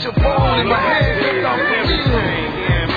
your phone in my hand, take off the wheel.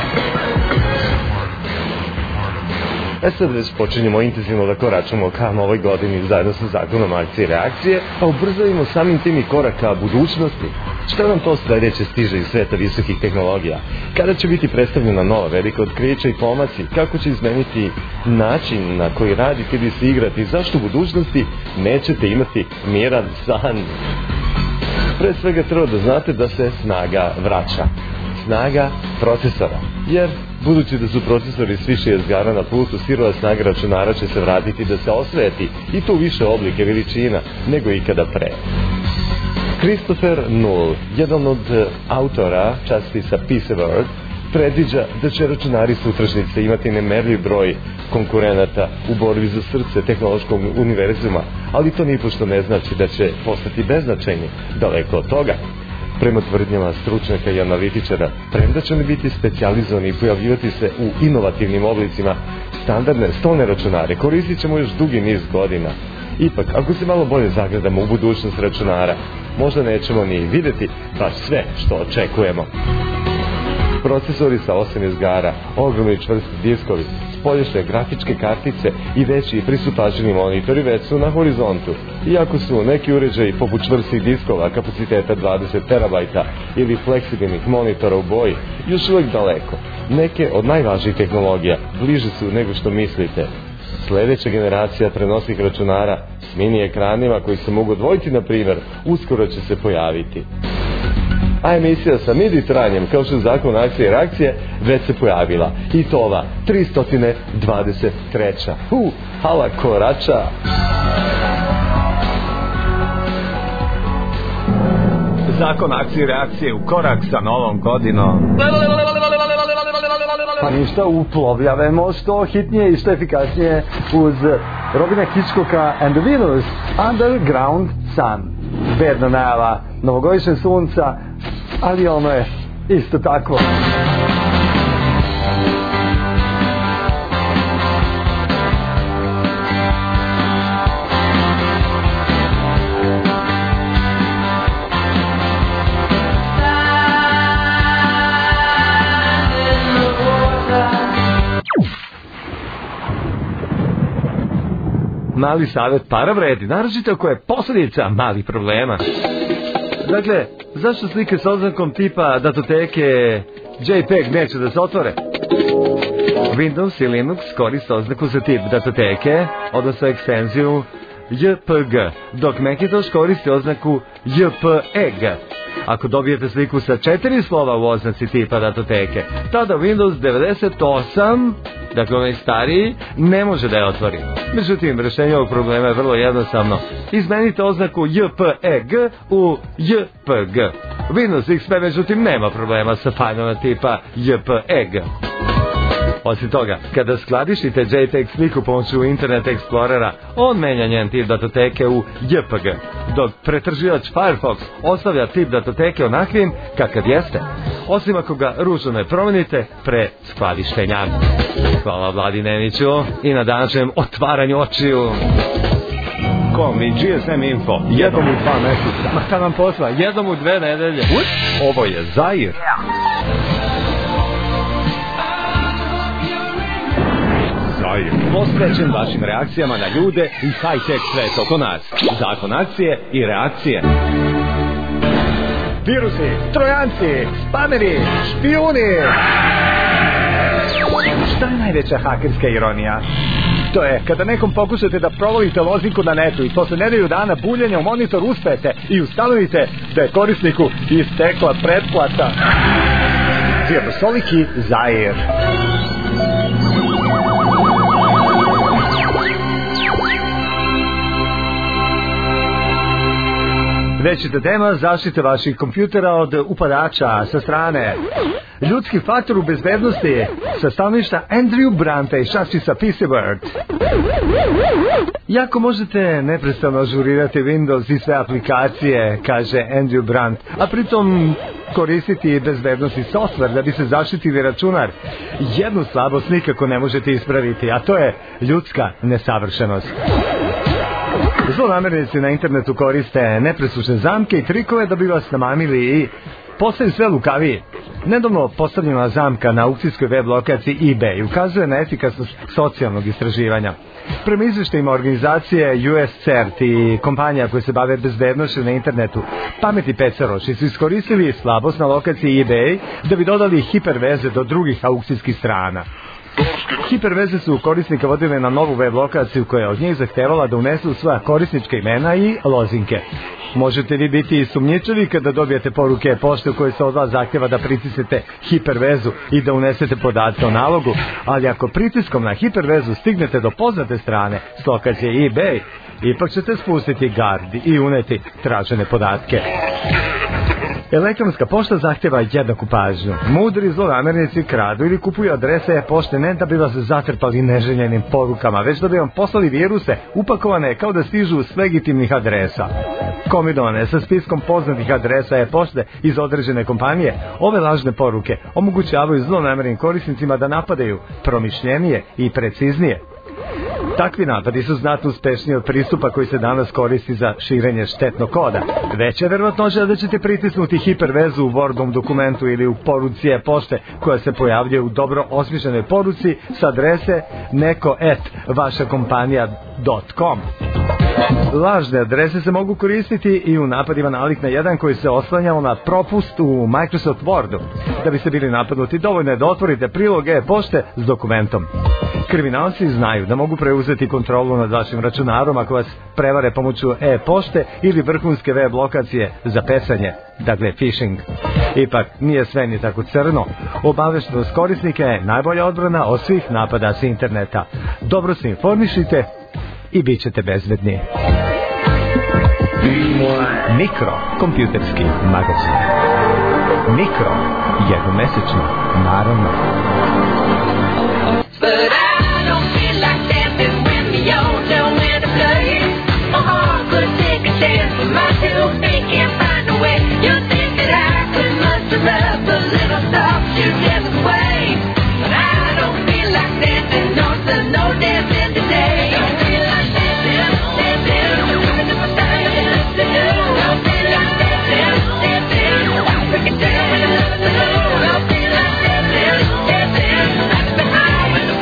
Sad već počinjemo intenzivno da koračamo ka novoj godini zajedno sa zakonom akcije i reakcije, pa ubrzavimo samim tim i korak ka budućnosti. Šta nam to sledeće stiže iz sveta visokih tehnologija? Kada će biti predstavljena nova velika otkrića i pomaci? Kako će izmeniti način na koji radite ili se igrati? Zašto u budućnosti nećete imati miran san? Pre svega treba da znate da se snaga vraća. Snaga procesora. Jer budući da su procesori s više jezgara na putu, sirova snaga računara će se vratiti da se osveti i to u više oblike veličina nego ikada pre. Christopher Null, jedan od autora časopisa PC World, predviđa da će računari sutrašnjice imati nemerljiv broj konkurenata u borbi za srce tehnološkog univerzuma, ali to nipošto ne znači da će postati beznačajni, daleko od toga. Prema tvrdnjama stručnjaka i analitičara, premda će oni biti specijalizovani i pojavljivati se u inovativnim oblicima, standardne stolne računare koristit ćemo još dugi niz godina. Ipak, ako se malo bolje zagledamo u budućnost računara, možda nećemo ni videti baš sve što očekujemo. Procesori sa 8 jezgara, ogromni čvrsti diskovi, spoljašnje grafičke kartice i veći pristupačni monitori već su na horizontu. Iako su neki uređaji poput čvrstih diskova kapaciteta 20 terabajta ili fleksibilnih monitora u boji još uvijek daleko. Neke od najvažnijih tehnologija bliže su nego što mislite. Sledeća generacija prenosnih računara s mini ekranima koji se mogu odvojiti, na primjer, uskoro će se pojaviti. A emisija sa MIDI trajanjem, kao što je zakon akcije i reakcije, već se pojavila. I to ova 323. Hala korača! Zakon akcije i reakcije u korak sa novom godinom. Pa ništa, uplovljavamo što hitnije i što efikasnije uz Robina Hitchcocka and the Venus, Underground Sun. Bedna najava novogodišnjeg sunca, ali ono je isto tako. Mali savjet para vredi, naročito ako je posljedica malih problema. Dakle, zašto slike s oznakom tipa datoteke JPEG neće da se otvore? Windows i Linux koriste oznaku za tip datoteke, odnosno ekstenziju JPG, dok Macintosh koristi oznaku JPEG. Ako dobijete sliku sa 4 slova u oznaci tipa datoteke, tada Windows 98, dakle onaj stariji, ne može da je otvori. Međutim, rešenje ovog problema je vrlo jednostavno. Izmenite oznaku JPEG u JPG. Windows XP međutim nema problema sa fajlova tipa JPEG. Osim toga, kada skladišite JPEG sliku pomoću Internet Explorera, on menja njen tip datoteke u JPG, dok pretraživač Firefox ostavlja tip datoteke onakvim kakav jeste, osim ako ga ručno ne promenite pre skladištenja. Hvala Vladi Neniću i na današnjem otvaranju očiju. Kom i GSM Info, jednom u 2 meseca. Ma šta nam posla, jednom u 2 nedelje. Ovo je Zair. Zair, posvećen vašim reakcijama na ljude i high-tech svet oko nas. Zakon akcije i reakcije. Virusi, trojanci, spameri, špijuni. Šta je najveća hakerska ironija? To je kada nekom pokušate da provalite lozinku na netu i posle nedelju dana buljenja u monitor uspete i ustanovite da je korisniku istekla pretplata. Virusoliki Zair. Večita tema zaštite vaših kompjutera od upadača sa strane. Ljudski faktor u bezbednosti sa stanovišta Andrew Branta iz časopisa PC World. Jako možete neprestano ažurirati Windows i sve aplikacije, kaže Andrew Brant, a pritom koristiti bezbednosni softver da bi se zaštitili računar. Jednu slabost nikako ne možete ispraviti, a to je ljudska nesavršenost. Zlonamernici na internetu koriste nepresušne zamke i trikove da bi vas namamili i postaju sve lukaviji. Nedavno postavljena zamka na aukcijskoj web lokaciji eBay ukazuje na efikasnost socijalnog istraživanja. Prema izveštajima organizacije USCERT i kompanija koje se bave bezbednošću na internetu, pametni peceroši su iskoristili slabost na lokaciji eBay da bi dodali hiperveze do drugih aukcijskih strana. Hiperveze su korisnika vodile na novu web lokaciju koja je od njih zahtevala da unesu svoja korisnička imena i lozinke. Možete vi biti sumnjičavi kada dobijete poruke pošte u kojoj se od vas zahtjeva da pritisnete hipervezu i da unesete podatke o nalogu, ali ako pritiskom na hipervezu stignete do poznate strane s lokacije eBay, ipak ćete spustiti gard i uneti tražene podatke. Elektronska pošta zahtjeva jednaku pažnju. Mudri zlonamernici kradu ili kupuju adrese e-pošte ne da bi vas zatrpali neželjenim porukama, već da bi vam poslali viruse upakovane kao da stižu s legitimnih adresa. Kombinovane sa spiskom poznatih adresa e-pošte iz određene kompanije, ove lažne poruke omogućavaju zlonamernim korisnicima da napadaju promišljenije i preciznije. Takvi napadi su znatno uspešniji od pristupa koji se danas koristi za širenje štetnog koda. Veća je verovatnoća da ćete pritisnuti hipervezu u Wordom dokumentu ili u poruci e-pošte koja se pojavljuje u dobro osmišljenoj poruci s adrese neko@vašakompanija.com. Lažne adrese se mogu koristiti i u napadima nalik na jedan koji se oslanjao na propust u Microsoft Wordu. Da bi se bili napadnuti, dovoljno je da otvorite prilog e-pošte s dokumentom. Kriminalci znaju da mogu preuzeti kontrolu nad vašim računarom ako vas prevare pomoću e-pošte ili vrhunske web lokacije za pesanje, dakle phishing. Ipak, nije sve ni tako crno. Obaveštenost korisnika je najbolja odbrana od svih napada s interneta. Dobro se informišite i bit ćete bezbedni. Mikro, kompjuterski magazin. Mikro, jednomesečno, naravno. But I don't feel like stepping when the old know when to play. My heart could take a chance, but my two feet can't find a way. You think that I could muster up a little stuff you give away. But I don't feel like stepping on the no dancing today. Don't feel like stepping, doing my thing to do. Don't feel like stepping, breaking down with the love of the Lord. Don't feel like stepping, left behind.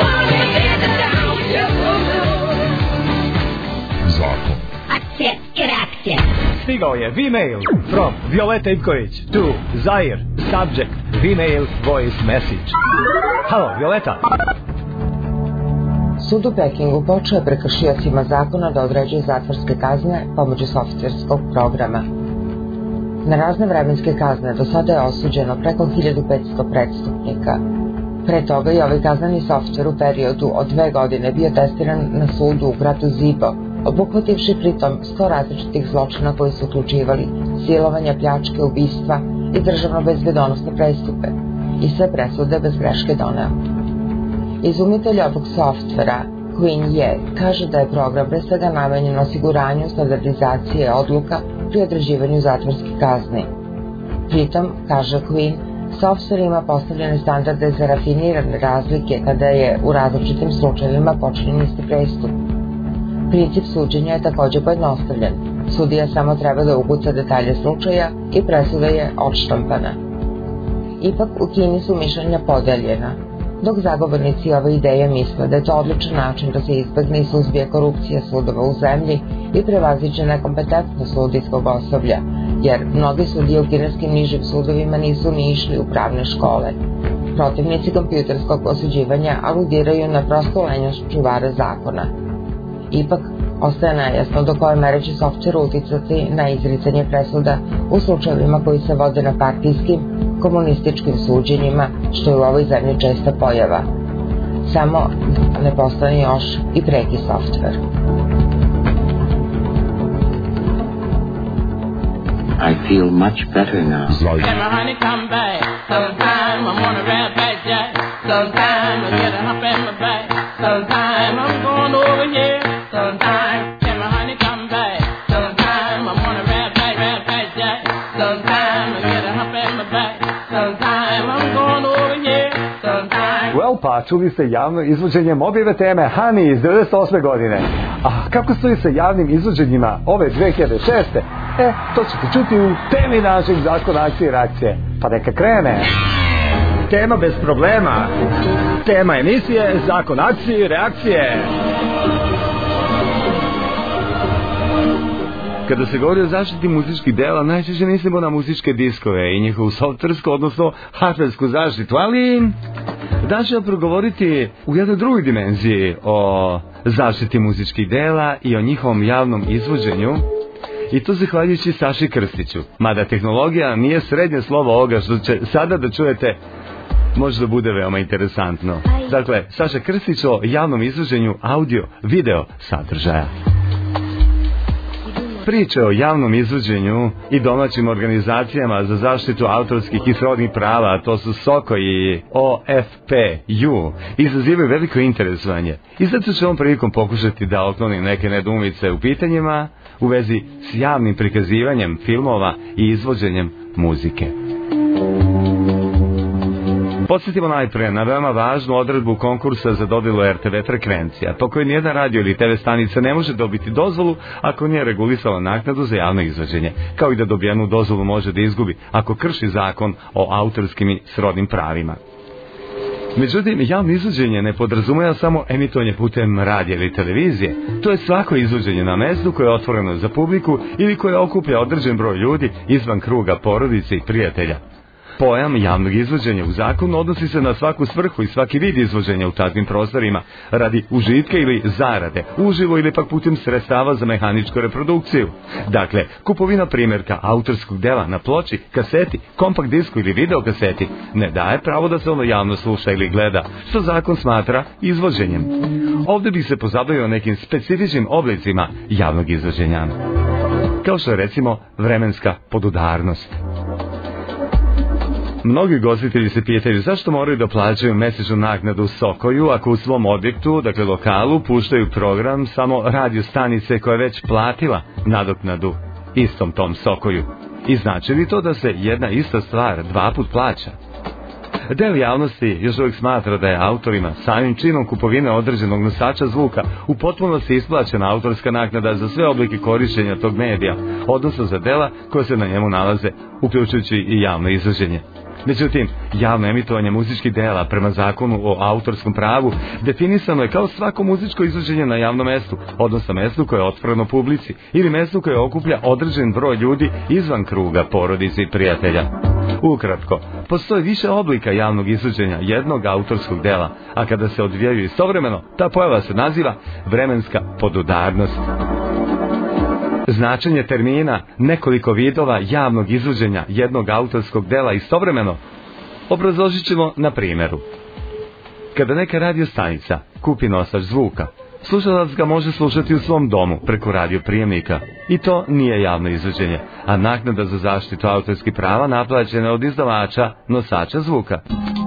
Stigao je V-mail from Violeta Ivković to Zair, subject, V-mail, voice message. Halo, Violeta. Sud u Pekingu počeo je prekršiocima zakona da određuje zatvorske kazne pomoću softverskog programa. Na razne vremenske kazne do sada je osuđeno preko 1500 prestupnika. Pre toga je ovaj kazneni softver u periodu od 2 godine bio testiran na sudu u gradu Zibo, obuhvativši pritom 100 različitih zločina koji su uključivali silovanja, pljačke, ubistva i državno bezbedonosne prestupe, i sve presude bez greške doneo. Izumitelj ovog softvera, Quinn Ye, kaže da je program pre svega namenjen osiguranju standardizacije odluka pri određivanju zatvorskih kazni. Pritom, kaže Quinn, softver ima postavljene standarde za rafinirane razlike kada je u različitim slučajevima počinjen isti prestup. Princip suđenja je također pojednostavljen. Sudija samo treba da ukuca detalje slučaja i presuda je odštampana. Ipak u Kini su mišljenja podeljena. Dok zagovornici ove ideje misle da je to odličan način da se izbegne i suzbije korupcija sudova u zemlji i prevaziđe nekompetentnost sudijskog osoblja, jer mnogi sudije u kineskim nižim sudovima nisu ni išli u pravne škole. Protivnici kompjuterskog osuđivanja aludiraju na prostu lenjost čuvara zakona. Ipak, ostaje nejasno do koje mere će softver uticati na izricanje presuda u slučajevima koji se vode na partijskim, komunističkim suđenjima, što je u ovoj zemlji česta pojava. Samo ne postane još i preki softver. I feel much better now. Can my honey come back? Sometime I'm on a rat back jack. Sometime I get a hump in my back. Sometime I'm going over here. Sometime can my honey come back? Sometime I'm on a rat back jack. Sometime I get a hump in my back. Sometime I'm going over here. Sometime. Well, pa čuli ste javno izvođenje Mobijeve teme Honey iz 98. godine. A kako stoji sa javnim izvođenjima ove 2006. To ćete čuti u temi našeg zakona akcije i reakcije. Pa neka krene. Tema bez problema. Tema emisije Zakon akcije i reakcije. Kada se govori o zaštiti muzičkih dela, najčešće mislimo na muzičke diskove i njihovu softversku, odnosno hardversku zaštitu, ali danas ću progovoriti u jednoj drugoj dimenziji o zaštiti muzičkih dela i o njihovom javnom izvođenju, i to zahvaljujući Saši Krstiću. Mada tehnologija nije srednje slovo ovoga što će sada da čujete, može da bude veoma interesantno. Dakle, Saša Krstić o javnom izvođenju audio-video sadržaja. Priče o javnom izvođenju i domaćim organizacijama za zaštitu autorskih i srodnih prava, a to su SOKO i OFPU, izazivaju veliko interesovanje. I zato ću ovom prilikom pokušati da otklonim neke nedoumice u pitanjima u vezi s javnim prikazivanjem filmova i izvođenjem muzike. Podsjetimo najprije na veoma važnu odredbu konkursa za dodelu RTV frekvencija, po kojoj nijedna radio ili TV stanica ne može dobiti dozvolu ako nije regulisala naknadu za javno izvođenje, kao i da dobijenu dozvolu može da izgubi ako krši zakon o autorskim i srodnim pravima. Međutim, javno izvođenje ne podrazumeva samo emitovanje putem radija ili televizije. To je svako izvođenje na mestu koje je otvoreno za publiku ili koje okuplja određen broj ljudi izvan kruga porodice i prijatelja. Pojam javnog izvođenja u zakonu odnosi se na svaku svrhu i svaki vid izvođenja u takvim prostorima, radi užitka ili zarade, uživo ili pak putem sredstava za mehaničku reprodukciju. Dakle, kupovina primjerka autorskog dela na ploči, kaseti, kompakt disku ili videokaseti ne daje pravo da se ono javno sluša ili gleda, što zakon smatra izvođenjem. Ovdje bih se pozabavio nekim specifičnim oblicima javnog izvođenja, kao što je recimo vremenska podudarnost. Mnogi gostitelji se pitaju zašto moraju da plaćaju mesečnu naknadu SOKO-ju ako u svom objektu, dakle lokalu, puštaju program samo radio stanice koja je već platila nadoknadu istom tom SOKO-ju. I znači li to da se jedna ista stvar dva put plaća? Deo javnosti još uvijek smatra da je autorima samim činom kupovine određenog nosača zvuka u potpunosti isplaćena autorska naknada za sve oblike korištenja tog medija, odnosno za dela koje se na njemu nalaze, uključujući i javno izvođenje. Međutim, javno emitovanje muzičkih dela prema zakonu o autorskom pravu definisano je kao svako muzičko izvođenje na javnom mestu, odnosno mestu koje je otvoreno publici ili mestu koje okuplja određen broj ljudi izvan kruga porodice i prijatelja. Ukratko, postoji više oblika javnog izvođenja jednog autorskog dela, a kada se odvijaju istovremeno, ta pojava se naziva vremenska podudarnost. Značenje termina nekoliko vidova javnog izvođenja jednog autorskog dela istovremeno obrazložit ćemo na primjeru. Kada neka radio stanica kupi nosač zvuka, slušalac ga može slušati u svom domu preko radioprijemnika i to nije javno izvođenje, a naknada za zaštitu autorskih prava naplaćena od izdavača nosača zvuka.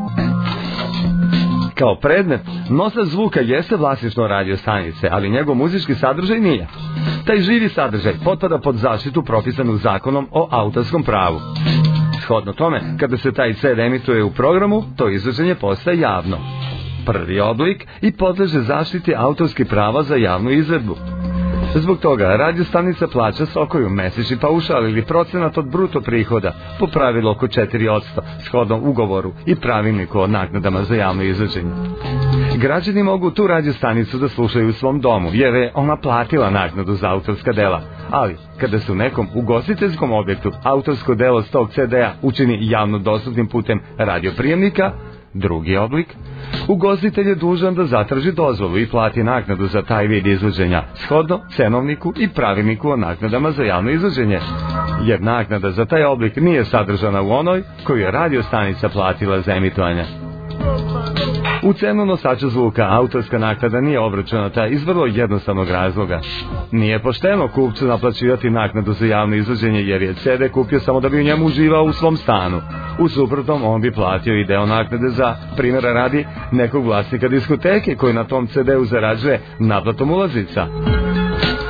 Kao predmet, nosač zvuka jeste vlasništvo radio stanice, ali njegov muzički sadržaj nije. Taj živi sadržaj potpada pod zaštitu propisanu zakonom o autorskom pravu. Shodno tome, kada se taj CD emituje u programu, to izvođenje postaje javno. Prvi oblik i podleže zaštiti autorskih prava za javnu izvedbu. Zbog toga radio stanica plaća SOKO-ju mesečni paušal ili procenat od bruto prihoda, po pravilu oko 4%, shodno ugovoru i pravilniku o naknadama za javno izvođenje. Građani mogu tu radio stanicu da slušaju u svom domu, jer je ona platila naknadu za autorska dela. Ali, kada se u nekom ugostiteljskom objektu autorsko delo s tog CD-a učini javno dostupnim putem radioprijemnika, drugi oblik, ugostitelj je dužan da zatraži dozvolu i plati naknadu za taj vid izvođenja, shodno cenovniku i pravilniku o naknadama za javno izvođenje, jer naknada za taj oblik nije sadržana u onoj koju je radio stanica platila za emitovanje. U cenu nosača zvuka autorska naknada nije obračunata iz vrlo jednostavnog razloga. Nije pošteno kupcu naplaćivati naknadu za javno izvođenje jer je CD kupio samo da bi u njemu uživao u svom stanu. U suprotnom, on bi platio i deo naknade za, primjera radi, nekog vlasnika diskoteke koji na tom CD-u zarađuje naplatom ulaznica.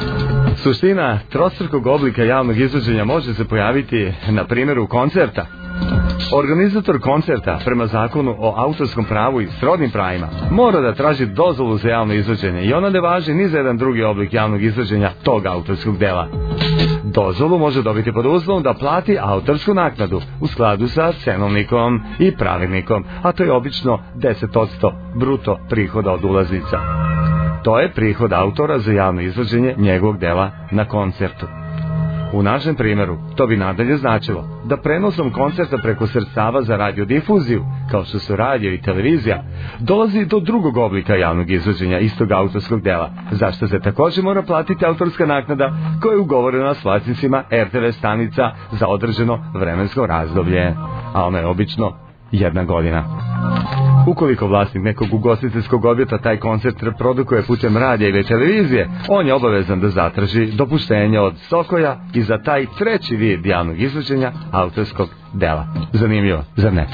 Suština trostrukog oblika javnog izvođenja može se pojaviti na primjeru koncerta. Organizator koncerta, prema zakonu o autorskom pravu i srodnim pravima, mora da traži dozvolu za javno izvođenje i ona ne važi ni za jedan drugi oblik javnog izvođenja tog autorskog dela. Dozvolu može dobiti pod uslovom da plati autorsku naknadu u skladu sa cenovnikom i pravilnikom, a to je obično 10% bruto prihoda od ulaznica. To je prihod autora za javno izvođenje njegovog dela na koncertu. U našem primjeru, to bi nadalje značilo da prenosom koncerta preko sredstava za radiodifuziju, kao što su radio i televizija, dolazi do drugog oblika javnog izvođenja istog autorskog dela, zašto se također mora platiti autorska naknada koja je ugovorena s vlasnicima RTV stanica za određeno vremensko razdoblje, a ono je obično 1 godina. Ukoliko vlasnik nekog ugostiteljskog objekta taj koncert reprodukuje putem radija ili televizije, on je obavezan da zatraži dopuštenje od Sokoja i za taj treći vid javnog izvođenja autorskog dela. Zanimljivo, zar ne?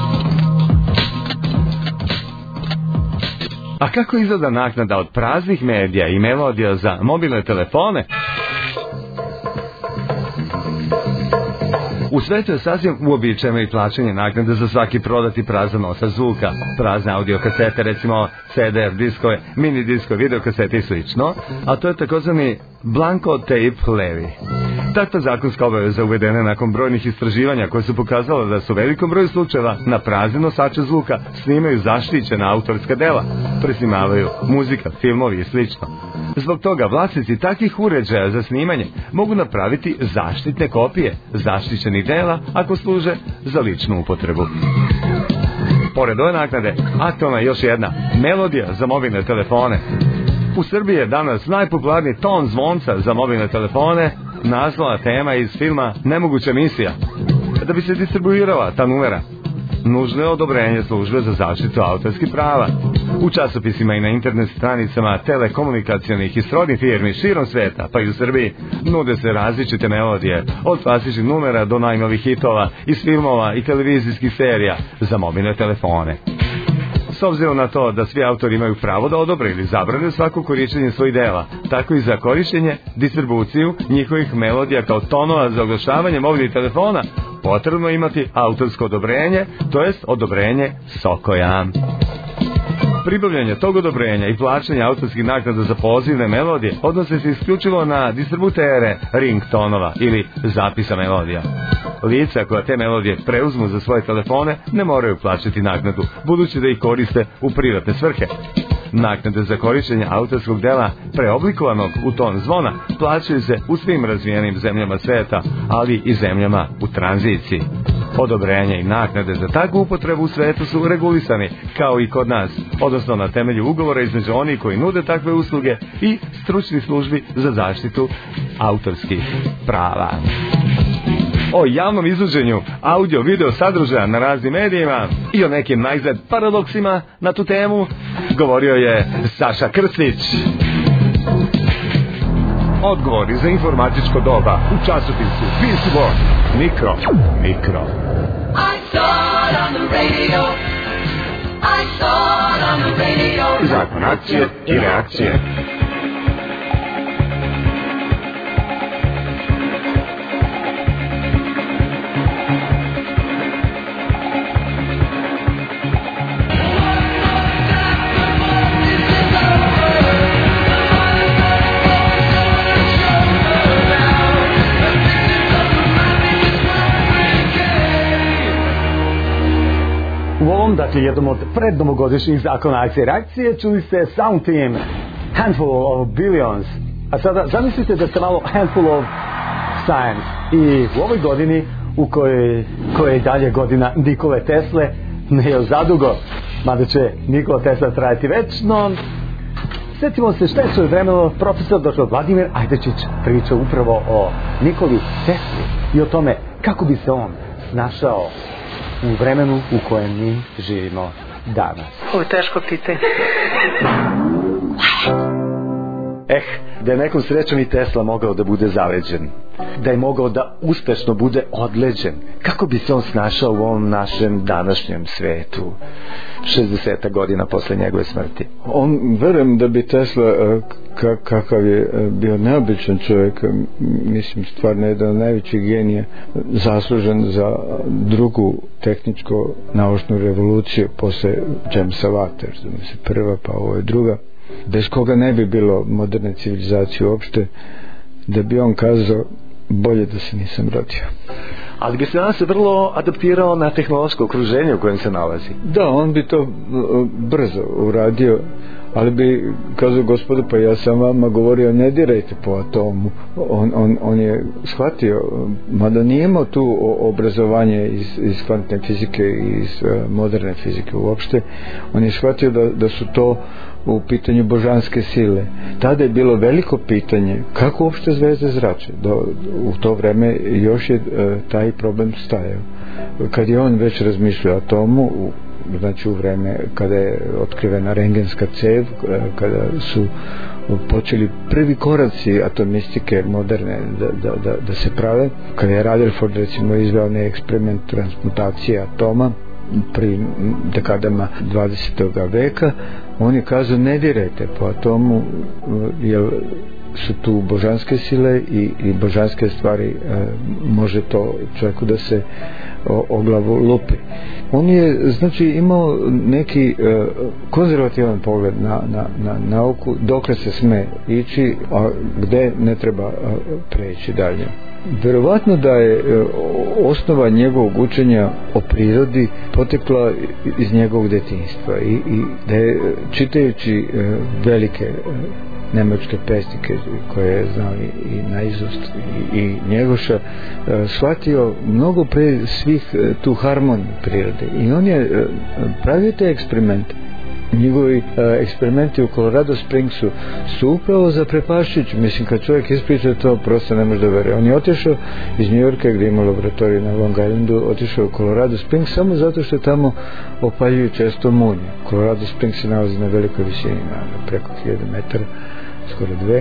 A kako izgleda naknada od praznih medija i melodija za mobilne telefone? U svetu je sasvim uobičajeno i plaćanje naknade za svaki prodati prazan nosač zvuka, prazne audio kasete, recimo CD-er, diskove, mini diskove, videokasete i slično, a to je takozvani blanko tape levi. Takva zakonska obaveza uvedena nakon brojnih istraživanja koje su pokazala da su u velikom broju slučajeva na prazne nosače zvuka snimaju zaštićena autorska dela, presnimavaju muzika, filmovi i slično. Zbog toga vlasnici takvih uređaja za snimanje mogu napraviti zaštitne kopije zaštićenih dela ako služe za ličnu upotrebu. Pored ove naknade, aktualna je još jedna melodija za mobilne telefone. U Srbiji je danas najpopularniji ton zvonca za mobilne telefone, naslovna tema iz filma Nemoguća misija. Da bi se distribuirala ta numera, nužno je odobrenje službe za zaštitu autorskih prava. U časopisima i na internet stranicama telekomunikacionih i srodnih firmi širom sveta, pa i u Srbiji, nude se različite melodije, od klasičnih numera do najnovih hitova iz filmova i televizijskih serija za mobilne telefone. S obzirom na to da svi autori imaju pravo da odobre ili zabrane svako korištenje svojih dela, tako i za korištenje, distribuciju njihovih melodija kao tonova za oglašavanje mobilnih telefona, potrebno imati autorsko odobrenje, to jest odobrenje Sokoja. Pribavljanje tog odobrenja i plaćanje autorskih naknada za pozivne melodije odnose se isključivo na distributere ringtonova ili zapisa melodija. Lica koja te melodije preuzmu za svoje telefone ne moraju plaćati naknadu, budući da ih koriste u privatne svrhe. Naknade za korištenje autorskog dela preoblikovanog u ton zvona plaćaju se u svim razvijenim zemljama sveta, ali i zemljama u tranziciji. Odobrenje i naknade za takvu upotrebu u svetu su regulisani, kao i kod nas, odnosno na temelju ugovora između onih koji nude takve usluge i stručnih službi za zaštitu autorskih prava. O javnom izvođenju audio-video sadržaja na raznim medijima i o nekim najzad paradoksima na tu temu govorio je Saša Krstić. Odgovori za informatičko doba u časopisu PC World. Mikro. Zakon akcije i reakcije. U ovom, dakle, jednom od prednovogodišnjih zakona akcije i reakcije čuli ste Sound Team, Handful of Billions. A sada zamislite da ste malo Handful of Science. I u ovoj godini, u kojoj je dalje godina Nikole Tesle, ne je zadugo, mada će Nikola Tesla trajati večno, sjetimo se šta je svoje vremeno profesor dr. Vladimir Ajdečić pričao upravo o Nikoli Tesli i o tome kako bi se on snašao u vremenu u kojem mi živimo danas. Ovo je teško pitanje. Da je nekom srećom i Tesla mogao da bude zaleđen, da je mogao da uspešno bude odleđen, kako bi se on snašao u ovom našem današnjem svetu 60 godina posle njegove smrti? Verujem da bi Tesla, kakav je bio neobičan čovjek, mislim stvarno jedan od najvećih genija, zaslužen za drugu tehničko-naučnu revoluciju posle Jamesa Wattera, mislim prva pa ovo je druga, bez koga ne bi bilo moderne civilizacije uopšte, da bi on kazao bolje da se nisam rodio. Ali bi se danas vrlo adaptirao na tehnološko okruženje u kojem se nalazi. Da, on bi to brzo uradio, ali bi kazao, gospodo, pa ja sam vama govorio ne dirajte po atomu. On je shvatio, mada nije imao tu obrazovanje iz kvantne fizike i iz moderne fizike uopšte, on je shvatio da su to u pitanju božanske sile. Tada je bilo veliko pitanje kako uopšte zvezde zrače. U to vreme još je taj problem stajao. Kad je on već razmišljao o atomu, znači u vreme kada je otkrivena rengenska cev, kada su počeli prvi koraci atomistike moderne da se prave, kada je Rutherford recimo izveo onaj eksperiment transmutacije atoma pri dekadama 20. veka, on je kazao ne dirajte po atomu, jer su tu božanske sile i božanske stvari, može to čovjeku da se o glavu lupi. On je znači imao neki konzervativan pogled na nauku, dokle se sme ići, a gde ne treba preći dalje. Verovatno da je osnova njegovog učenja o prirodi potekla iz njegovog detinjstva i da je čitajući velike nemačke pesnike koje je znao i naizust i Njegoša, shvatio mnogo pre svih tu harmoniju prirode i on je pravio te eksperimente. Njegovi eksperimenti u Colorado Springsu su upravo zaprepašćujući. Mislim, kad čovjek ispriča to, prosto ne može da veruje. On je otišao iz New Yorka gdje ima laboratoriju na Long Islandu, otišao u Colorado Springs samo zato što tamo opaljuju često munje. Colorado Springs se nalazi na velikoj visini, na preko 1000 metara, skoro 2.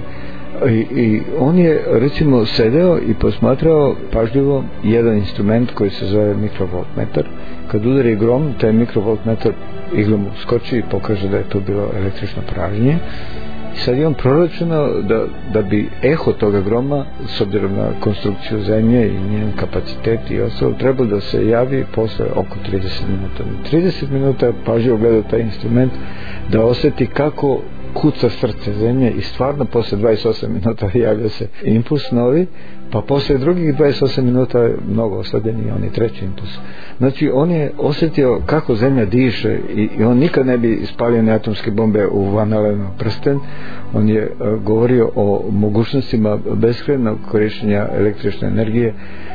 I on je recimo sedeo i posmatrao pažljivo jedan instrument koji se zove mikrovoltmetar. Kad udari grom, taj mikrovoltmetar iglom skoči i pokaže da je to bilo električno pražnje. I sad je on proračunao da bi eho toga groma, s obzirom na konstrukciju zemlje i njen kapacitet i ostalo, trebalo da se javi posle oko 30 minuta. 30 minuta pažljivo gledao taj instrument da osjeti kako kuca srce zemlje i stvarno posle 28 minuta javlja se impuls novi, pa posle drugih 28 minuta mnogo oslabljen i onaj treći impuls. Znači on je osjetio kako zemlja diše i on nikad ne bi ispalio ne atomske bombe u Van Allenov prsten. On je govorio o mogućnostima beskrajnog korištenja električne energije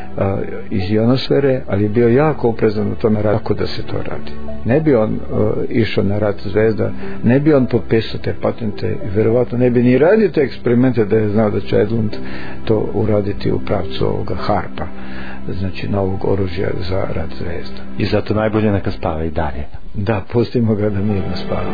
iz ionosfere, ali je bio jako oprezan u tome kako da se to radi. Ne bi on išao na rat zvezda, ne bi on potpisao te patente i verovatno ne bi ni radio te eksperimente da je znao da će Edlund to uraditi u pravcu ovoga harpa, znači novog oružja za rat zvezda. I zato najbolje neka spava i dalje. Da, pustimo ga da mirno spava.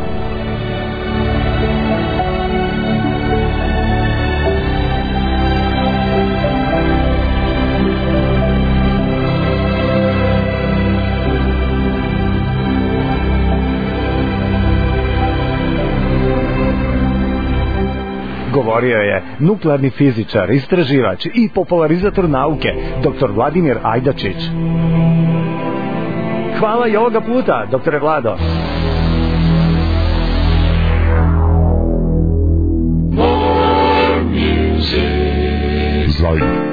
Govorio je nuklearni fizičar, istraživač i popularizator nauke, dr. Vladimir Ajdačić. Hvala i ovoga puta, doktore Vlado. More music. Zajedno.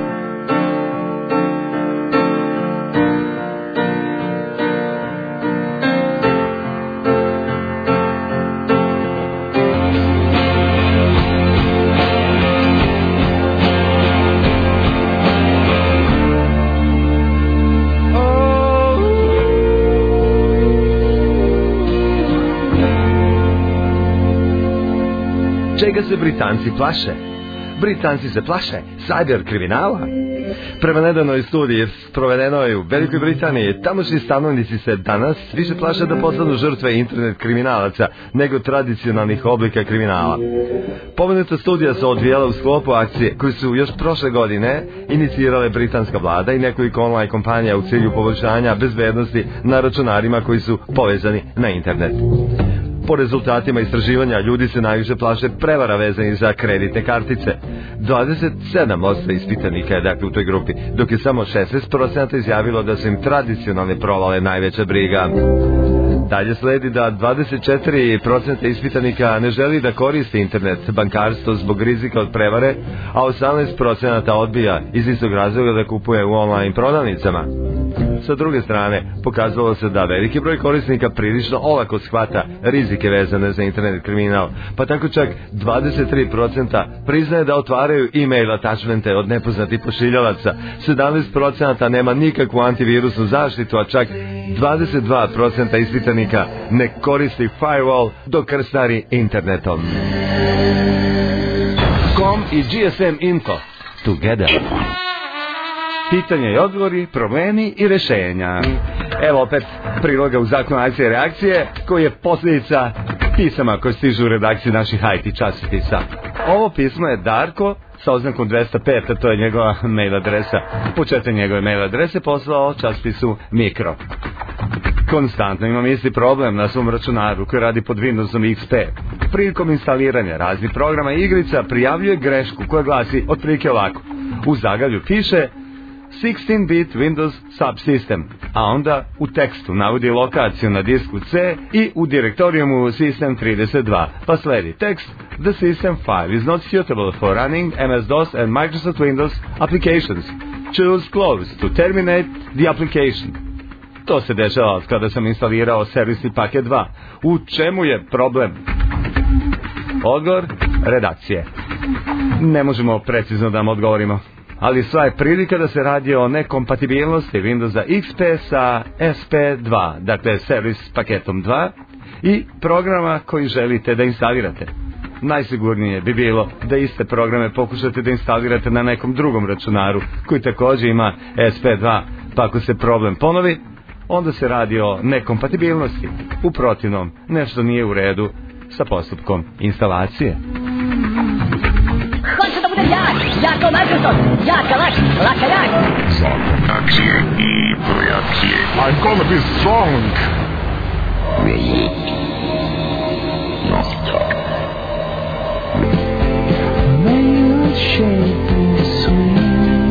Čega se Britanci plaše? Britanci se plaše cyber kriminala. Prema nedavnoj studiji sprovedenoj u Velikoj Britaniji, tamošnji stanovnici se danas više plaše da postanu žrtve internet kriminalaca nego tradicionalnih oblika kriminala. Pomenuta studija se odvijala u sklopu akcije koju su još prošle godine inicirale britanska vlada i nekoliko online kompanija u cilju poboljšanja bezbednosti na računarima koji su povezani na internet. Po rezultatima istraživanja ljudi se najviše plaše prevara vezanih za kreditne kartice. 27% ispitanika je dakle u toj grupi, dok je samo 16% izjavilo da su im tradicionalne provale najveća briga. Dalje sledi da 24% ispitanika ne želi da koristi internet bankarstvo zbog rizika od prevare, a 18% odbija iz istog razloga da kupuje u online prodavnicama. Sa druge strane, pokazalo se da veliki broj korisnika prilično olako shvata rizike vezane za internet kriminal, pa tako čak 23% priznaje da otvaraju e-mail attachmente od nepoznatih pošiljalaca, 17% nema nikakvu antivirusnu zaštitu, a čak 22% ispitanika ne koristi firewall dok krstari internetom. Com i GSM Info Together. Pitanja i odgovori, problemi i rešenja. Evo opet priloga u zakonu akcije i reakcije, koji je posljedica pisama koje stižu u redakciji naših IT časopisa. Ovo pismo je Darko sa oznakom 205, a to je njegova mail adresa. Početak njegove mail adrese poslao časopisu Mikro. Konstantno imam isti problem na svom računaru koji radi pod Windowsom XP. Prilikom instaliranja raznih programa i igrica prijavljuje grešku koja glasi otprilike ovako. U zagalju piše 16-bit Windows subsystem, a onda u tekstu navodi lokaciju na disku C i u direktorijumu System 32, pa sledi tekst The system file is not suitable for running MS-DOS and Microsoft Windows applications. Choose close to terminate the application. To se dešava kada sam instalirao servisni paket 2. U čemu je problem? Odgovor redakcije. Ne možemo precizno da vam odgovorimo, ali sva je prilika da se radi o nekompatibilnosti Windowsa XP sa SP2, dakle servis paketom 2 i programa koji želite da instalirate. Najsigurnije bi bilo da iste programe pokušate da instalirate na nekom drugom računaru koji također ima SP2, pa ako se problem ponovi, onda se radi o nekompatibilnosti. U protivnom, nešto nije u redu sa postupkom instalacije. Hoću da budem jak kao Microsoft, jak kao laka jak. Zakon akcije i reakcije. I'm gonna be strong. Ready. Not talk. May your shape be sweet.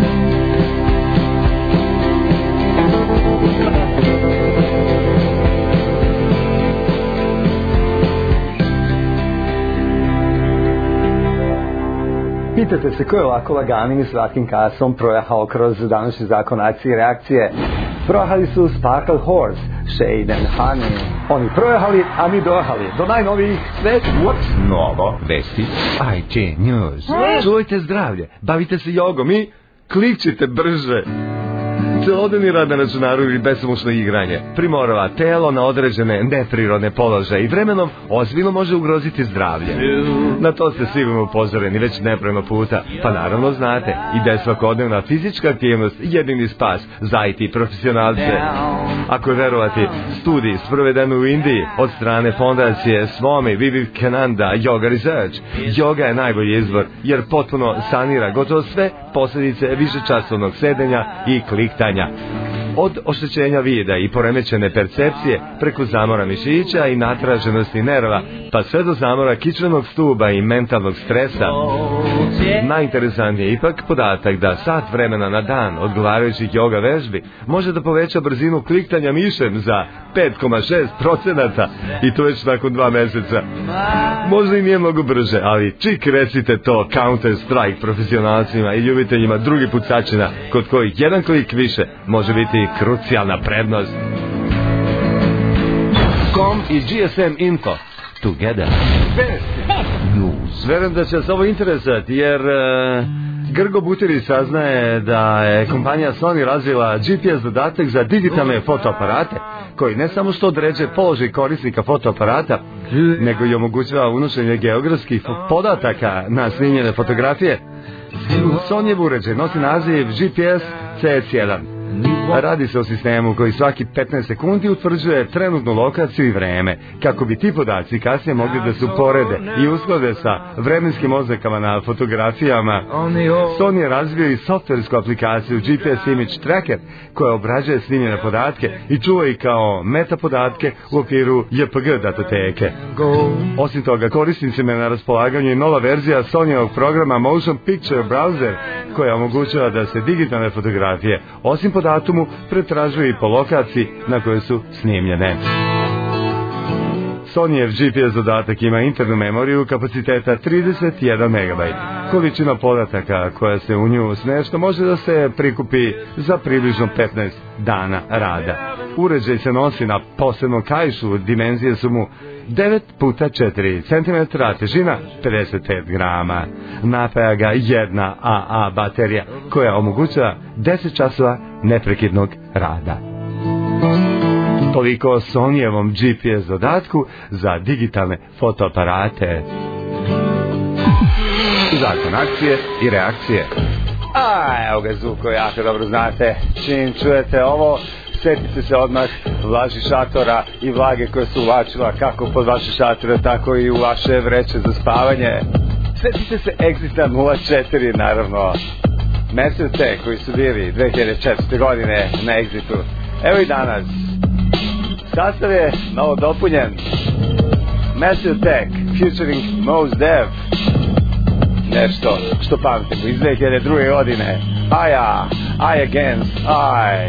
Pitate se ko je ovako laganim i slatkim kasom projahao kroz današnji zakon akcije i reakcije. Projahali su Sparkle Horse, Shade and Honey. Oni projahali, a mi dojahali. Do najnovijih Novo, vesti, IT News. Čuvajte zdravlje, bavite se jogom i klikćite brže. Celodnevni rad na računaru ili besomučno igranje primorava telo na određene neprirodne položaje i vremenom ozbiljno može ugroziti zdravlje. Na to ste sigurno upozoreni već nebrojeno puta, pa naravno znate i da je svakodnevna fizička aktivnost jedini spas za IT profesionalce. Ako je verovati studiji sprovedenu u Indiji od strane fondacije Swami Vivekananda Yoga Research, yoga je najbolji izbor jer potpuno sanira gotovo sve posljedice višečasovnog sedenja i kliktanja. Od oštećenja vida i poremećene percepcije preko zamora mišića i natraženosti nerva, pa sve do zamora kičmenog stuba i mentalnog stresa. Najinteresantnije je ipak podatak da sat vremena na dan odgovarajućih yoga vežbi može da poveća brzinu kliktanja mišem za 5,6% i to već nakon 2 mjeseca. Možda i nije mnogo brže, ali čik recite to Counter Strike profesionalcima i ljubiteljima drugi pucačina kod kojih jedan klik više može biti krucijalna prednost. Com i GSM Info Together. Verujem da će vas ovo interesati jer Grgo Butiri saznaje da je kompanija Sony razvila GPS dodatak za digitalne fotoaparate koji ne samo što određuje položaj korisnika fotoaparata, nego i omogućava unošenje geografskih podataka na snimljene fotografije. Sonjev uređaj nosi naziv GPS CS1. Radi se o sistemu koji svaki 15 sekundi utvrđuje trenutnu lokaciju i vreme, kako bi ti podaci kasnije mogli da se uporede i usklade sa vremenskim oznakama na fotografijama. Sony je razvio i softversku aplikaciju GPS Image Tracker koja obrađuje snimljene podatke i čuva ih kao meta podatke u okviru JPG datoteke. Osim toga, korisnicima je na raspolaganju i nova verzija Sonyevog programa Motion Picture Browser koja omogućava da se digitalne fotografije, osim po datumu, pretražuju i po lokaciji na kojoj su snimljene. Sonyjev GPS dodatak ima internu memoriju kapaciteta 31 MB. Količina podataka koja se u nju smešta može da se prikupi za približno 15 dana rada. Uređaj se nosi na posebnom kaišu, dimenzije su mu 9 puta 4 cm, težina 55 grama. Napaja ga jedna AA baterija koja omogućava 10 časova neprekidnog rada. Toliko o Sonyjevom GPS dodatku za digitalne fotoaparate. Zakon akcije i reakcije. Evo ga zvuk koji jako dobro znate. Čim čujete ovo, setite se odmah vlaži šatora i vlage koje su uvlačila kako pod vaše šatore, tako i u vaše vreće za spavanje. Setite se Exita 04, naravno. Massive Tech koji su bili 2004. godine na Exitu. Evo i danas. Sastav je malo dopunjen. Massive Tech featuring Mos Def. Nešto što pamtimo iz 2002. godine. Aja, I against I.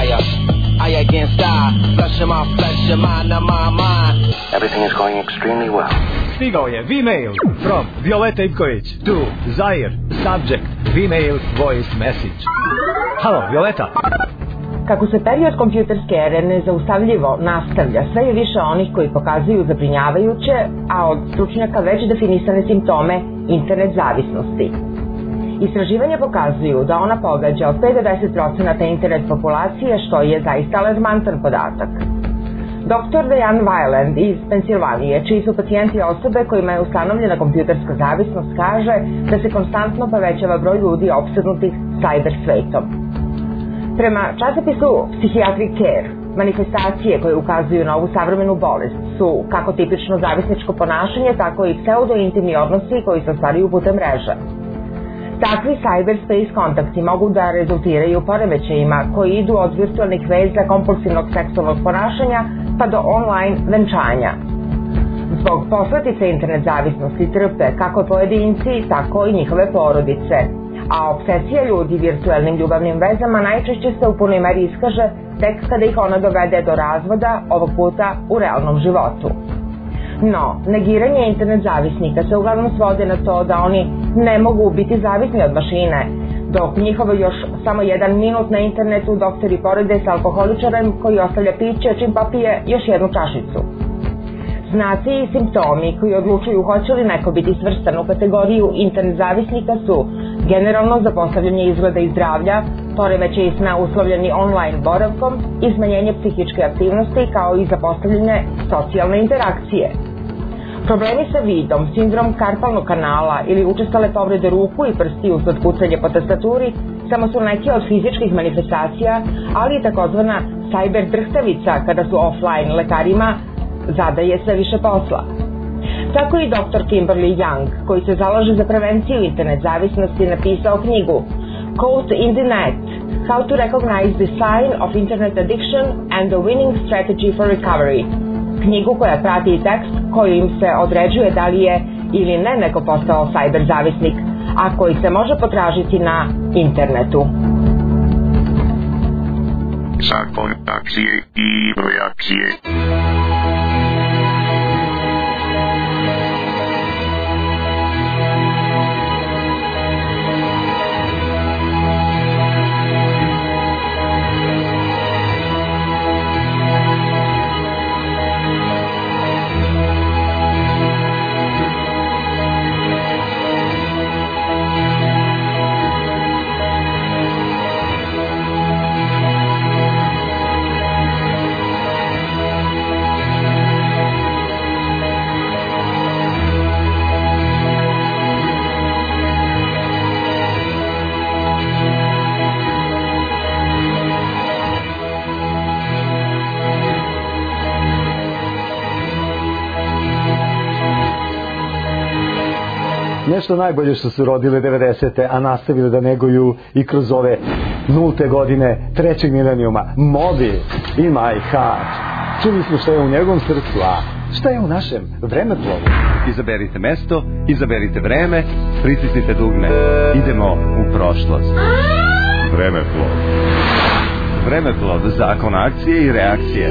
I against I. Flesh of my flesh, your mind of my mind. Everything is going extremely well. Stigao je V-mail from Violeta Ivković to Zaire, subject, V-mail voice message. Halo, Violeta. Kako se period kompjuterske ere nezaustavljivo nastavlja, sve je više onih koji pokazuju zabrinjavajuće, a od stručnjaka već definisane simptome internet zavisnosti. Istraživanja pokazuju da ona pogađa od 5 do 10% internet populacije, što je zaista alarmantan podatak. Dr. Diane Weiland iz Pensilvanije, čiji su pacijenti osobe kojima je ustanovljena kompjuterska zavisnost, kaže da se konstantno povećava broj ljudi opsednutih cyber svetom. Prema časopisu Psychiatric Care, manifestacije koje ukazuju na ovu savremenu bolest su kako tipično zavisničko ponašanje, tako i pseudo-intimni odnosi koji se ostvaruju putem mreža. Takvi cyberspace kontakti mogu da rezultiraju poremećajima koji idu od virtualnih veza kompulsivnog seksualnog ponašanja pa do online venčanja. Zbog posledice internet zavisnosti trpe kako pojedinci, tako i njihove porodice, a obsesija ljudi virtualnim ljubavnim vezama najčešće se u punoj meri iskaže tek kada ih ona dovede do razvoda, ovog puta u realnom životu. No, negiranje internet zavisnika se uglavnom svode na to da oni ne mogu biti zavisni od mašine, dok njihovo još samo 1 minut na internetu doktori porede sa alkoholičarem koji ostavlja piće čim popije još jednu čašicu. Znaci i simptomi koji odlučuju hoće li neko biti svrstan u kategoriju internet zavisnika su generalno zapostavljanje izgleda i zdravlja, poremećaji sna uslovljeni online boravkom i smanjenje psihičke aktivnosti kao i zapostavljanje socijalne interakcije. Problemi sa vidom, sindrom karpalnog kanala ili učestale povrede ruku i prstiju usled kucanja po tastaturi samo su neke od fizičkih manifestacija, ali i takozvana cyber drhtavica kada su offline lekarima zadaje sve više posla. Tako i dr. Kimberly Young, koji se zalaže za prevenciju internet zavisnosti, napisao knjigu Caught in the Net, How to Recognize the Sign of Internet Addiction and the Winning Strategy for Recovery. Knjigu koja prati tekst koji im se određuje da li je ili ne neko postao cyber zavisnik, a koji se može potražiti na internetu. Zakon akcije i reakcije. Nešto najbolje što su rodile 90. a nastavile da neguju i kroz ove nulte godine trećeg milenijuma. Moby i My Heart. Čuli smo šta je u njegovom srcu, a šta je u našem vremeplovu. Izaberite mesto, izaberite vreme, pritisnite dugme. Idemo u prošlost. Vremeplov. Vremeplov, zakon akcije i reakcije.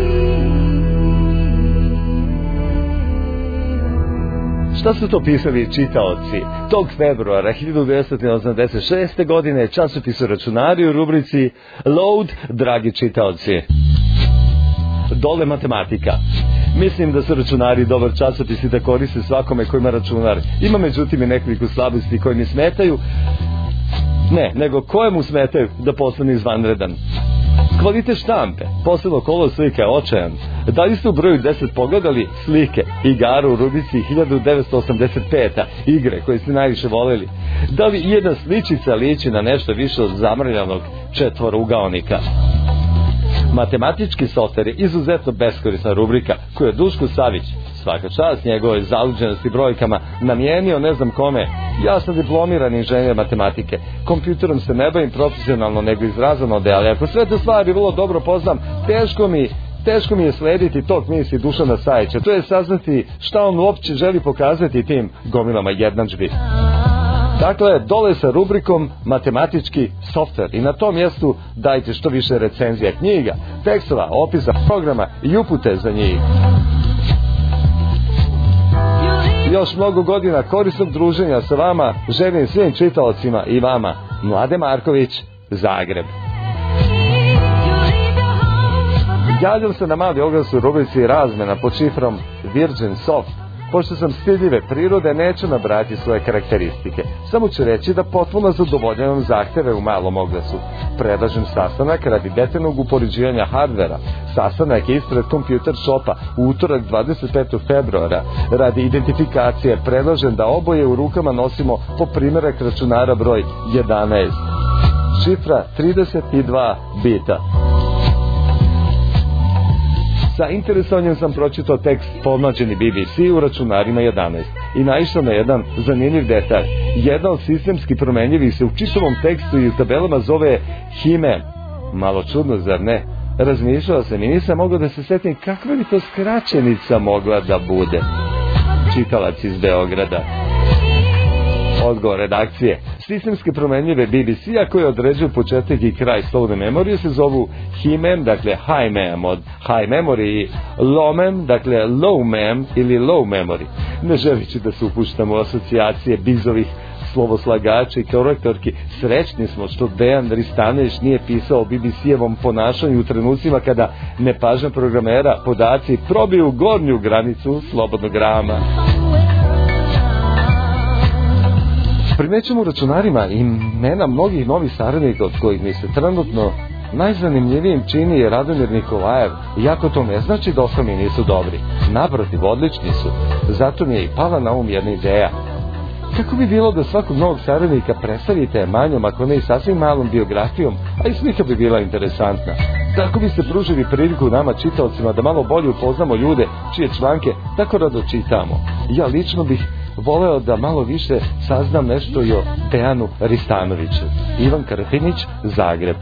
Šta su to pisali čitaoci? Tog februara 1986. godine časopisu Računari u rubrici Load, dragi čitaoci. Dole matematika. Mislim da su Računari dobar časopis i da koriste svakome ko ima računar. Ima međutim i nekoliko slabosti koje mi smetaju. Ne, nego kojemu smetaju da postane izvanredan. Kvalitet štampe, posebno kolo slike, očajan. Da li ste u broju 10 pogledali slike, igaru u rubrici 1985. igre koje ste najviše voljeli? Da li jedna sličica liči na nešto više od zamrljanog četvorougaonika? Matematički softver je izuzetno beskorisna rubrika koju je Duško Savić, svaka čast njegove zaluđenosti brojkama, namijenio ne znam kome. Ja sam diplomirani inženjer matematike. Kompjuterom se ne bavim profesionalno nego iz razonode, ali ako sve te stvari vrlo dobro poznam, teško mi je slediti tok misli Dušana Sajića. To je saznati šta on uopće želi pokazati tim gomilama jednadžbi. Dakle, dole sa rubrikom matematički softver i na tom mjestu dajte što više recenzija knjiga, tekstova, opisa programa i upute za njih. Još mnogo godina korisnog druženja sa vama želim svim čitaocima i vama. Mlade Marković, Zagreb. Javljam se na mali oglas u rubrici razmena pod šifrom Virgin Soft. Pošto sam stidljive prirode, neću nabrati svoje karakteristike. Samo ću reći da potpuno zadovoljavam zahteve u malom oglasu. Predlažem sastanak radi detaljnog upoređivanja hardvera. Sastanak je ispred kompjuter shopa u utorak 25. februara. Radi identifikacije predlažem da oboje u rukama nosimo po primjerak računara broj 11. Šifra 32 bita. Sa interesovanjem sam pročitao tekst pomlađeni BBC u računarima 11 i naišao na jedan zanimljiv detalj. Jedan od sistemski promenljivih se u čitavom tekstu i u tabelama zove He-Man. Malo čudno, zar ne? Razmišljao sam i nisam mogao da se setim kakva bi to skraćenica mogla da bude. Čitalac iz Beograda. Odgovor redakcije. Sistemske promenljive BBC-a koje određuju početak i kraj slovne memorije se zovu He-Man, dakle High Mem od High Memory i Low Mem, dakle Low Mem ili Low Memory. Ne želići da se upuštamo u asocijacije bizovih slovoslagača i korektorki, srećni smo što Dejan Ristanović nije pisao o BBC-evom ponašanju u trenucima kada nepažnja programera podaci probiju gornju granicu slobodnog rama. Primećemo u računarima imena mnogih novih saradnika od kojih mi se trenutno najzanimljivijim čini je Radomir Nikolajev, iako to ne znači da ostali nisu dobri. Naprotiv, odlični su. Zato mi je i pala na jedna ideja. Kako bi bilo da svakog novog saradnika predstavite manjom, ako ne i sasvim malom biografijom, a i slika bi bila interesantna. Tako bi se pružili priliku nama čitaocima da malo bolje upoznamo ljude čije članke tako rado čitamo. Ja lično bih voleo da malo više saznam nešto i o Dejanu Ristanoviću. Ivan Karapinić, Zagreb.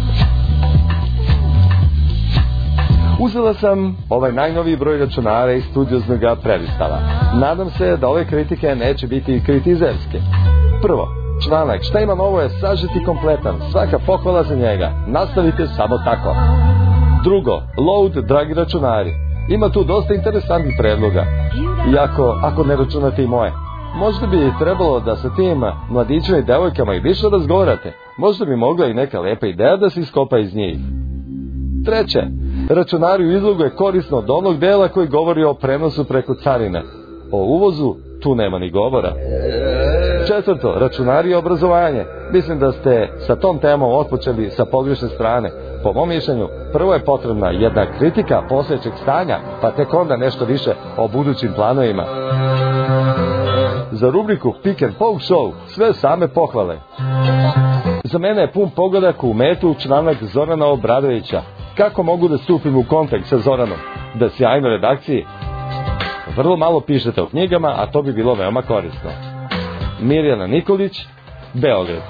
Uzela sam ovaj najnoviji broj računara i studiozno ga prelistala. Nadam se da ove kritike neće biti kritizerske. Prvo, članak Šta ima novo je sažet i kompletan. Svaka pohvala za njega. Nastavite samo tako. Drugo, Load, dragi računari. Ima tu dosta interesantnih predloga. Iako, ako ne računate i moje. Možda bi trebalo da sa tim mladićima i devojkama i više razgovarate. Možda bi mogla i neka lepa ideja da se iskopa iz njih. Treće, računari u izlogu je korisno od onog dela koji govori o prenosu preko carine. O uvozu tu nema ni govora. Četvrto, računari i obrazovanje. Mislim da ste sa tom temom otpočeli sa pogrešne strane. Po mom mišljenju, prvo je potrebna jedna kritika postojećeg stanja, pa tek onda nešto više o budućim planovima. Za rubriku Pick and Poke Show sve same pohvale. Za mene je pun pogodak u metu članak Zorana Obradovića. Kako mogu da stupim u kontakt sa Zoranom? Da sjajno redakciji. Vrlo malo pišete o knjigama, a to bi bilo veoma korisno. Mirjana Nikolić, Beograd.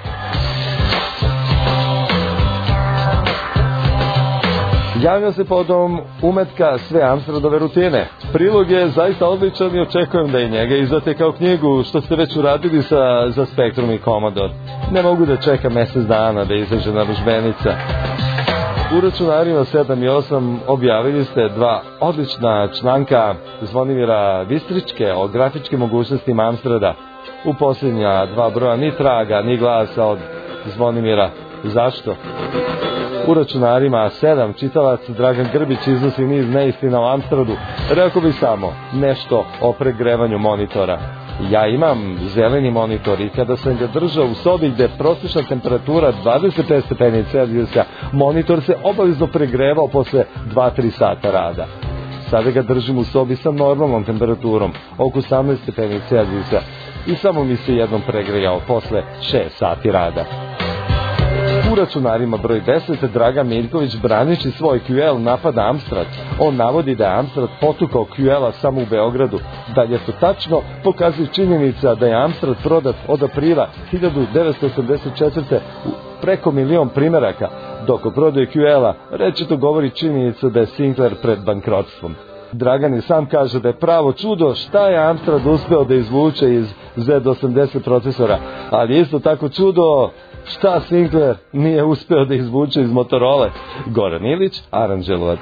Javio se povodom umetka sve Amsterdove rutine. Prilog je zaista odličan i očekujem da i njega izdate kao knjigu, što ste već uradili za Spektrum i Commodore. Ne mogu da čekam mesec dana da izađe narudžbenica. U računarima 7 i 8 objavili ste 2 odlična članka Zvonimira Vistričke o grafičkim mogućnostima Amstrada. U posljednja 2 broja ni traga, ni glasa od Zvonimira. Zašto? U računarima 7 čitalac Dragan Grbić iznosi niz neistina o Amstradu. Rekao bih samo nešto o pregrevanju monitora. Ja imam zeleni monitor i kada sam ga držao u sobi gde je prosječna temperatura 25 stepeni Celzijusa, monitor se obavezno pregrevao posle 2-3 sata rada. Sada ga držim u sobi sa normalnom temperaturom, oko 18 stepeni Celzijusa, i samo mi se jednom pregrejao posle 6 sati rada. U računarima broj 10 Dragan Miljković, braniči svoj QL, napada Amstrad. On navodi da je Amstrad potukao QL-a samo u Beogradu. Da je to tačno, pokazuje činjenica da je Amstrad prodat od aprila 1984. u preko 1.000.000 primeraka, dok o prodaju QL-a rečito govori činjenica da je Sinclair pred bankrotstvom. Dragan i sam kaže da je pravo čudo šta je Amstrad uspeo da izvuče iz Z80 procesora, ali isto tako čudo šta Sinclair nije uspeo da izvuče iz Motorola. Goran Ilić, Aranđelovac.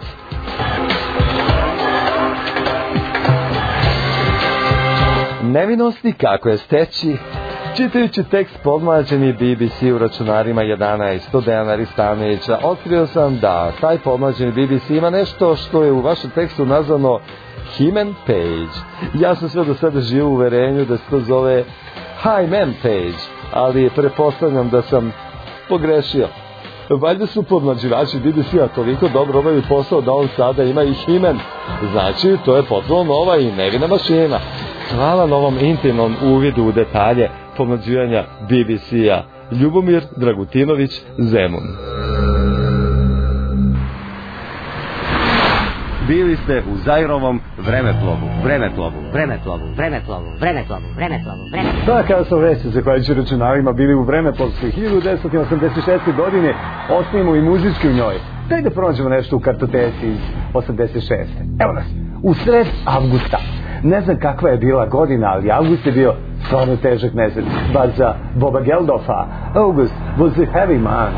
Nevinosti kako je steći. Čitajući tekst pomlađeni BBC u računarima 11 od Dejana Ristanovića, otkrio sam da taj pomlađeni BBC ima nešto što je u vašem tekstu nazvano He-Man Page. Ja sam sve do sada živio u uverenju da se to zove Hi-Man Page, ali pretpostavljam da sam pogrešio. Valjda su podmlađivači BBC-a toliko dobro obavili posao da on sada ima i He-Man. Znači, to je potpuno nova i nevina mašina. Hvala na ovom intimnom uvidu u detalje pomlađivanja BBC-a. Ljubomir Dragutinović, Zemun. Bili ste u Zairovom vremeplovu. Da, kada su vesti zahvaljujući računarima bili u vremeplovskoj 1986. godine, osnijemo i muzički u njoj. Daj da pronađemo nešto u kartoteci iz 86. Evo nas, u sred avgusta. Ne znam kakva je bila godina, ali avgust je bio stvarno težak mesec. Bar za Boba Geldoffa. August was a heavy man.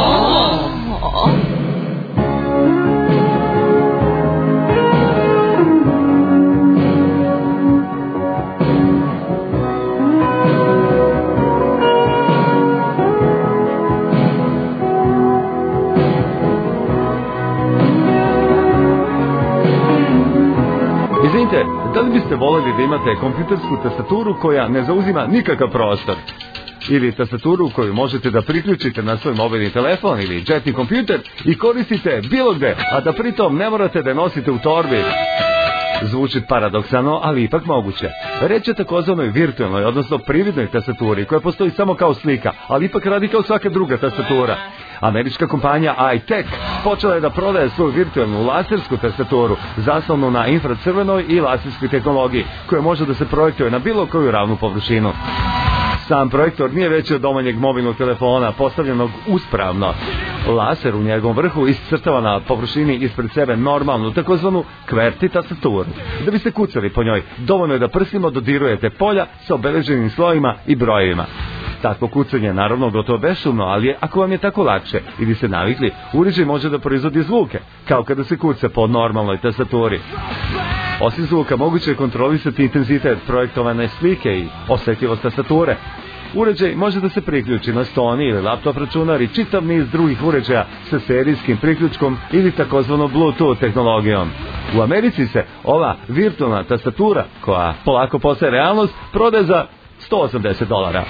Izvinite, da li biste voljeli da imate kompjutersku tastaturu koja ne zauzima nikakav prostor? Ili tastaturu koju možete da priključite na svoj mobilni telefon ili džetni kompjuter i koristite bilo gde, a da pritom ne morate da je nosite u torbi? Zvuči paradoksalno, ali ipak moguće. Reč je takozvanoj virtualnoj, odnosno prividnoj tastaturi, koja postoji samo kao slika, ali ipak radi kao svaka druga tastatura. Američka kompanija iTech počela je da prodaje svoju virtualnu lasersku tastaturu, zasnovnu na infracrvenoj i laserskoj tehnologiji, koja može da se projektuje na bilo koju ravnu površinu. Sam projektor nije veći od domanjeg mobilnog telefona, postavljenog uspravno. Laser u njegovom vrhu iscrtava na površini ispred sebe normalnu, takozvanu QWERTY tastaturu. Da biste kucali po njoj, dovoljno je da prstima dodirujete polja sa obeleženim slojima i brojevima. Takvo kucanje je naravno gotovo bešumno, ali ako vam je tako lakše ili ste navikli, uređaj može da proizvodi zvuke, kao kada se kuca po normalnoj tastaturi. Osim zvuka, moguće je kontrolisati intenzitet projektovane slike i osjetljivost tastature. Uređaj može da se priključi na stoni ili laptop računar i čitav niz drugih uređaja sa serijskim priključkom ili takozvano Bluetooth tehnologijom. U Americi se ova virtualna tastatura, koja polako postaje realnost, prodaje za $180.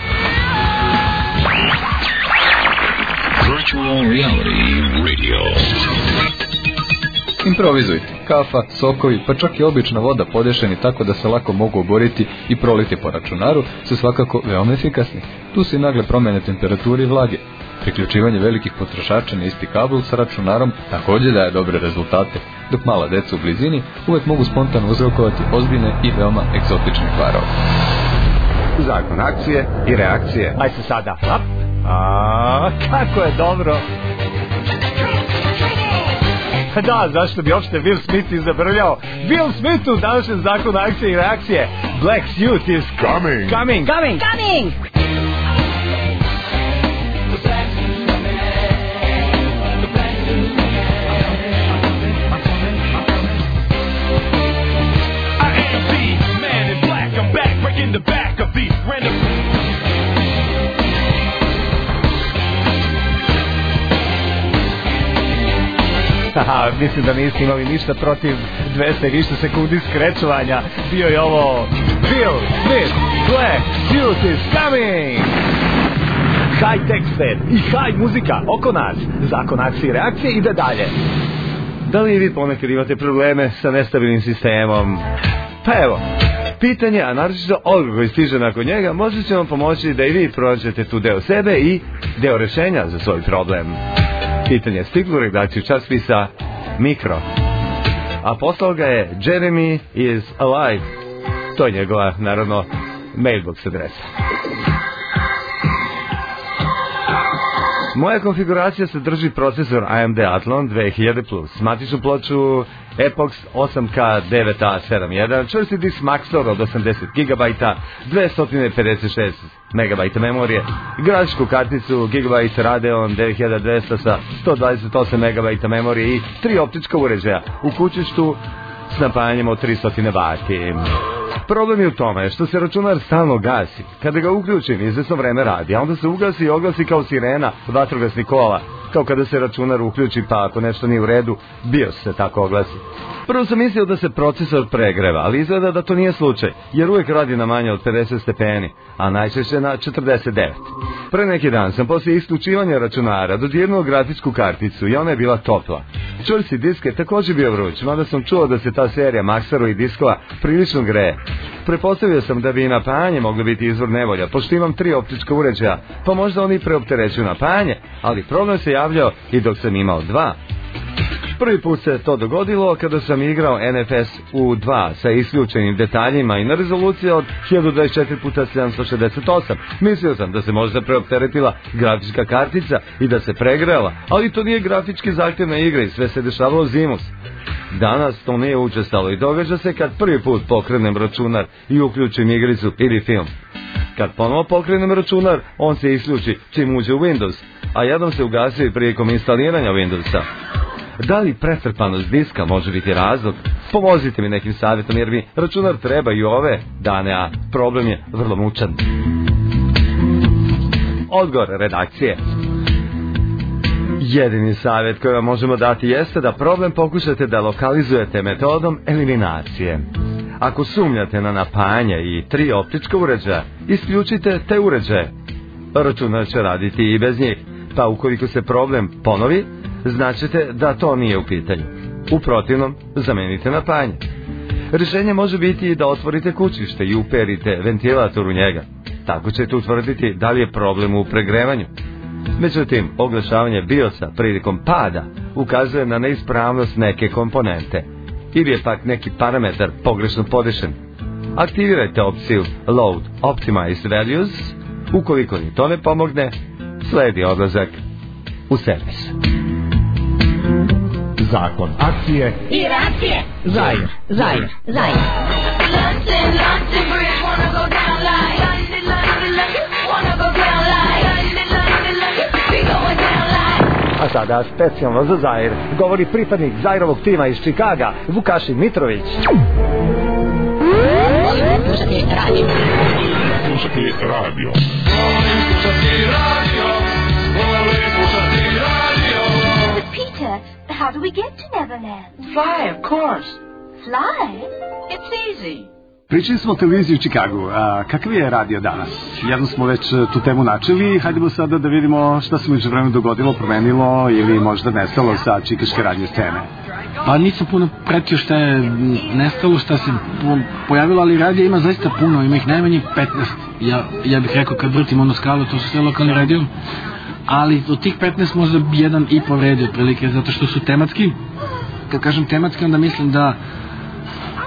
Virtual Reality Radio. Improvizujte. Kafa, sokovi, pa čak i obična voda podešeni tako da se lako mogu oboriti i proliti po računaru su svakako veoma efikasni. Tu se i nagle promene temperature i vlage. Priključivanje velikih potrošača na isti kabel sa računarom također daje dobre rezultate, dok mala deca u blizini uvek mogu spontano uzrokovati ozbiljne i veoma egzotične kvarove. Zakon akcije i reakcije. Aj se sada. Hop. Kako je dobro. Da, zašto bi uopšte Will Smith izabrljao? Will Smith u današnjem Zakonu akcije i reakcije. Black Suit is coming. Coming. Coming. Coming. In the back of these random Haha, mislim da niste imali ništa protiv 200 i više sekundi skrečovanja. Bio je ovo Will Smith, Black Suit is coming. High tech svet i high muzika oko nas. Zakon akcije i reakcije ide dalje. Da li vi ponekad imate probleme sa nestabilnim sistemom? Pa evo, pitanje, a naročito odgovor koji stiže nakon njega, može će vam pomoći da i vi pronađete tu deo sebe i deo rešenja za svoj problem. Pitanje je stiglo u redakciju časopisa Mikro, a poslao ga je Jeremy is alive. To je njegova, naravno, mailbox adresa. Moja konfiguracija sadrži procesor AMD Athlon 2000+, matičnu ploču Epox 8K9A71, čvrsti disk Maxtor od 80 GB, 256 MB memorije, grafičku karticu Gigabyte Radeon 9200 sa 128 MB memorije i 3 optička uređaja u kućištu s napajanjem od 300 W. Problem je u tome što se računar stalno gasi. Kada ga uključim, izvesno vreme radi, a onda se ugasi i oglasi kao sirena vatrogasnih kola, kao kada se računar uključi, pa ako nešto nije u redu, BIOS se tako oglasi. Prvo sam mislio da se procesor pregreva, ali izgleda da to nije slučaj, jer uvijek radi na manje od 50 stepeni, a najčešće na 49. Pre neki dan sam poslije isključivanja računara dodirnuo grafičku karticu i ona je bila topla. Čvrsti disk je također bio vruć, mada sam čuo da se ta serija Maxaru i diskova prilično greje. Prepostavio sam da bi i napajanje moglo biti izvor nevolja, pošto imam 3 optička uređaja, pa možda oni preopterećuju napajanje, ali problem se javljao i dok sam imao 2. Prvi put se to dogodilo kada sam igrao NFS U2 sa isključenim detaljima i na rezoluciji od 1024x768. Mislio sam da se možda preopteretila grafička kartica i da se pregrela, ali to nije grafički zahtjevna igra i sve se dešavalo zimus. Danas to nije učestalo i događa se kad prvi put pokrenem računar i uključim igricu ili film. Kad ponovo pokrenem računar, on se isključi čim uđe u Windows, a jednom se ugasi i prilikom instaliranja Windowsa. Da li pretrpanost diska može biti razlog? Pomozite mi nekim savjetom jer mi računar treba i ove dane, a problem je vrlo mučan. Odgovor redakcije. Jedini savjet koji vam možemo dati jeste da problem pokušate da lokalizujete metodom eliminacije. Ako sumnjate na napajanje i 3 optička uređaja, isključite te uređaje. Računar će raditi i bez njih, pa ukoliko se problem ponovi, značite da to nije u pitanju. U protivnom, zamenite napajanje. Rješenje može biti i da otvorite kućište i uperite ventilator u njega. Tako ćete utvrditi da li je problem u pregrevanju. Međutim, oglašavanje BIOS-a prilikom pada ukazuje na neispravnost neke komponente ili je pak neki parametar pogrešno podešen. Aktivirajte opciju Load Optimized Values. Ukoliko ni to ne pomogne, sledi odlazak u servis. Zakon akcije i reakcije. Zaire. A sada specijalno za Zaire govori pripadnik Zairovog tima iz Čikaga, Vukašin Mitrović. Slušati radio. Peter, how do we get to Neverland? Fly, of course. Fly? It's easy. Pričali smo o televiziji u Čikagu, a kakav je radio danas? Jedno smo već tu temu načeli, hajdemo sada da vidimo šta se među vremenu dogodilo, promenilo ili možda nestalo sa čikaške radio scene. Pa nisam puno pratio šta je nestalo, šta se pojavilo, ali radija ima zaista puno, ima ih najmanje 15. Ja bih rekao kad vrtim onu skalu, to su sve lokalni radio, ali od tih 15 možda jedan i po vredi otprilike, zato što su tematski. Kad kažem tematski, onda mislim da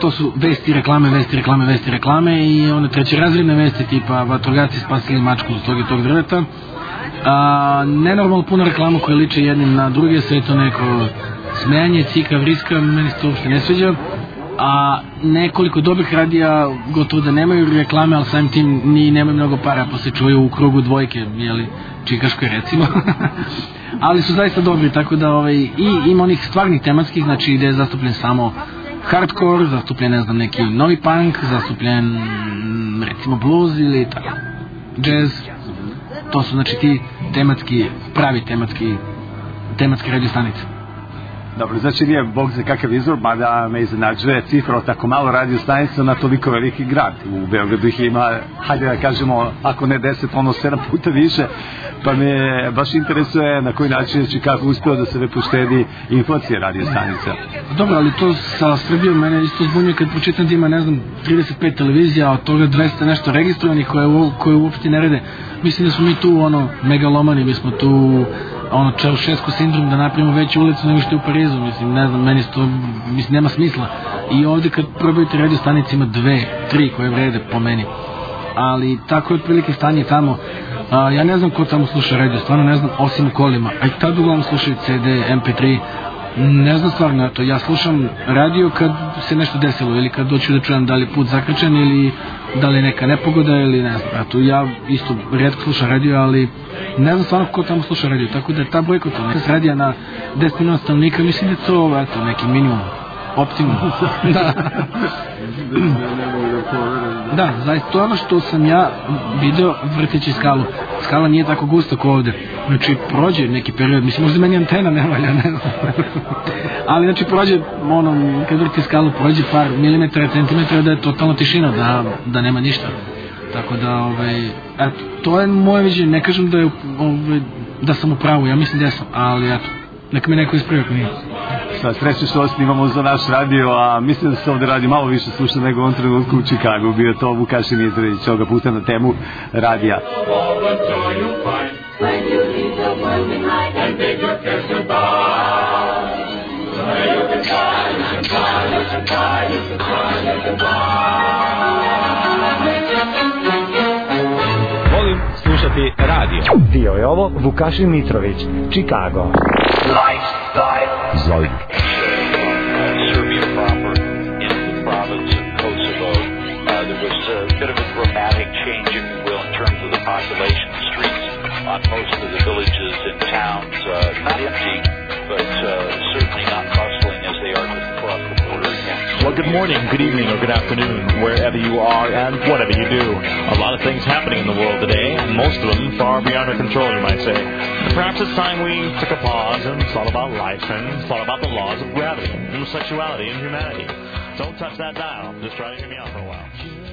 to su vesti, reklame i one trećerazredne vesti tipa vatrogasci spasili mačku s tog i tog drveta. Nenormalno puno reklama koje liče jednim na druge, sve to neko smejanje, cika, vriska, meni se to uopšte ne sviđa. A nekoliko dobrih radija gotovo da nemaju reklame, ali samim tim ni nemaju mnogo para, pa se čuju u krugu dvojke, jeli, čikaškoj recimo. Ali su zaista dobri, tako da i ima onih stvarnih tematskih, znači gde je zastupljen samo hardcore, zastupljen ne znam neki novi punk, zastupljen recimo blues ili tako, jazz. To su znači ti tematski, pravi tematski radio stanice. Dobro, znači nije bog za kakav izvor, mada me iznenađuje cifra od tako malo radio stanica na toliko veliki grad. U Beogradu ih ima, hajde da kažemo, ako ne 10, ono 7 puta više, pa me baš interesuje na koji način je kako uspeo da se ne poštedi inflacija radio stanica. Dobro, ali to sa Srbijom mene isto zbunjuje kad pročitam da ima, ne znam, 35 televizija, a od toga 200 nešto registrovanih koje uopšte ne rade. Mislim da smo mi tu megalomani, mi smo tu Čaušesku sindrom da napravimo veću ulicu nego što je u Parizu, mislim, ne znam, meni to nema smisla. I ovde kad probajte radio stanice ima 2, 3 koje vrede po meni. Ali tako je otprilike stanje tamo. Ja ne znam ko tamo sluša radio, stvarno ne znam, osim u kolima. A i tad uglavnom slušaju CD, MP3. Ne znam stvarno, eto, ja slušam radio kad se nešto desilo ili kad doću da čujem da li je put zakrčen ili da li je neka nepogoda ili ne znam. Eto, ja isto rijetko slušam radio, ali ne znam stvarno ko tamo sluša radio, tako da je ta brojka to. S radija na 10 miliona stanovnika, mislim da je to, eto, neki minimum. Optimum. Da, zaista to je ono što sam ja video vrteći skalu. Skala nije tako gusta kao ovde. Znači prođe neki period, mislim možda meni antena ne valja, ne znam. Ali znači prođe, kad vrti skalu, prođe par milimetara, centimetara da je totalno tišina, da nema ništa. Tako da, eto, to je moje viđenje, ne kažem da sam u pravu, ja mislim da sam, ali eto, neka me neko ispravi ako nije. Sva sreće što snimamo za naš radio, a mislim da se ovde radi malo više sluša nego u ovom trenutku u Čikagu. Bio to Vukašin Izrajić, ovoga puta na temu radija. Volim slušati radio. Bio je ovo Vukašin Mitrović, Čikago. Zajdu. Serbia proper in the province of Kosovo. There was a bit of a dramatic change, if you will, in terms of the population. Streets on most of the villages and towns, not empty, but certainly not bustling as they are just across the border again. Well, good morning, good evening, or good afternoon, wherever you are and whatever you do. A lot of things happening in the world today, most of them far beyond our control, you might say. Perhaps it's time we took a pause and thought about life and thought about the laws of gravity and sexuality and humanity. Don't touch that dial. Just try to hear me out for a while.